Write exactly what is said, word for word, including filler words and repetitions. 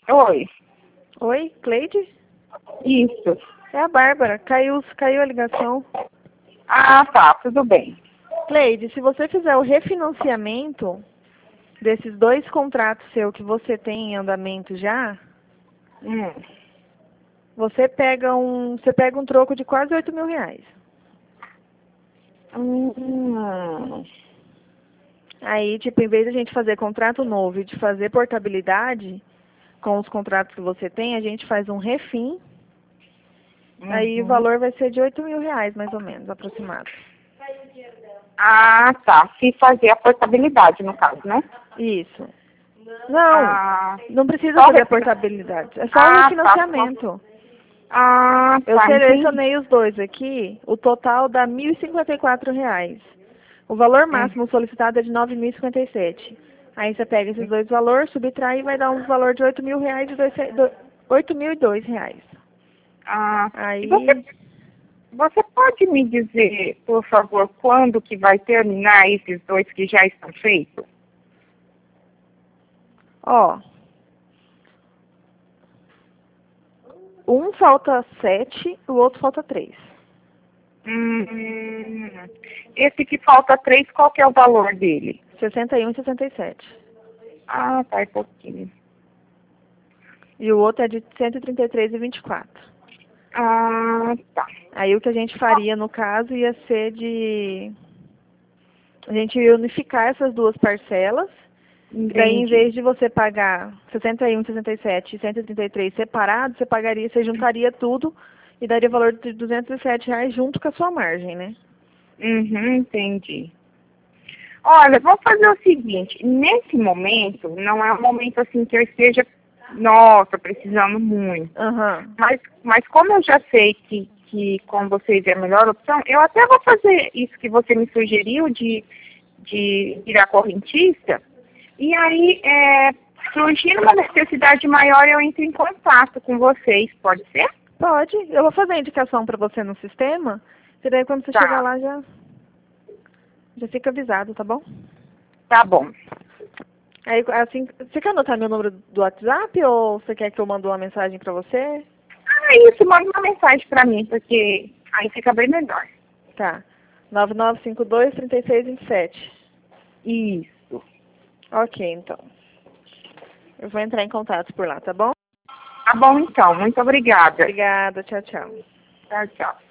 Oi, Oi, Cleide? isso. É a Bárbara. Caiu, caiu a ligação. Ah, tá, tudo bem. Cleide, se você fizer o refinanciamento desses dois contratos seu que você tem em andamento já, Hum. você pega um, você pega um troco de quase oito mil reais. Hum. Aí, tipo, em vez de a gente fazer contrato novo e de fazer portabilidade com os contratos que você tem, a gente faz um refim. Aí o Uhum. valor vai ser de oito mil reais, mais ou menos, aproximado. Ah, tá. Se fazer a portabilidade, no caso, né? Isso. Não, Ah, não precisa só fazer a refina... portabilidade. É só o Ah, tá. Só... refinanciamento. Ah, Eu tá, entendi. selecionei os dois aqui, o total dá mil e cinquenta e quatro reais. O valor Hum. máximo solicitado é de nove mil e cinquenta e sete. Aí você pega esses dois valores, subtrai e vai dar um valor de oito mil reais e dois, do- oito mil e dois reais. Ah, e você, Aí, você pode me dizer, por favor, quando que vai terminar esses dois que já estão feitos? ó, um falta sete, o outro falta três. Hum, esse que falta três, qual que é o valor dele? sessenta e um e sessenta e sete. Ah, tá, é pouquinho. E o outro é de cento e trinta e três e vinte e quatro. Ah, tá. Aí o que a gente faria no caso ia ser de a gente ia unificar essas duas parcelas. E daí, em Entendi. vez de você pagar sessenta e um, sessenta e sete e cento e trinta e três separados, você pagaria, você juntaria tudo e daria valor de duzentos e sete reais junto com a sua margem, né? Uhum, entendi. Olha, vamos fazer o seguinte, nesse momento, não é um momento assim que eu esteja, nossa, precisando muito. Aham. Mas, mas como eu já sei que, que com vocês é a melhor opção, eu até vou fazer isso que você me sugeriu de, de virar correntista. E aí, é, surgindo uma necessidade maior, eu entro em contato com vocês, pode ser? Pode. Eu vou fazer a indicação para você no sistema. E daí, quando você chegar Tá, lá, já, já fica avisado, tá bom? tá bom. Aí, assim, você quer anotar meu número do WhatsApp ou você quer que eu mande uma mensagem para você? Ah, isso, manda uma mensagem pra mim, porque aí fica bem melhor. Tá. nove nove cinco dois, três seis dois sete. Isso. Ok, então. Eu vou entrar em contato por lá, tá bom? Tá bom, então. Muito obrigada. Obrigada, tchau, tchau. Tchau, tchau.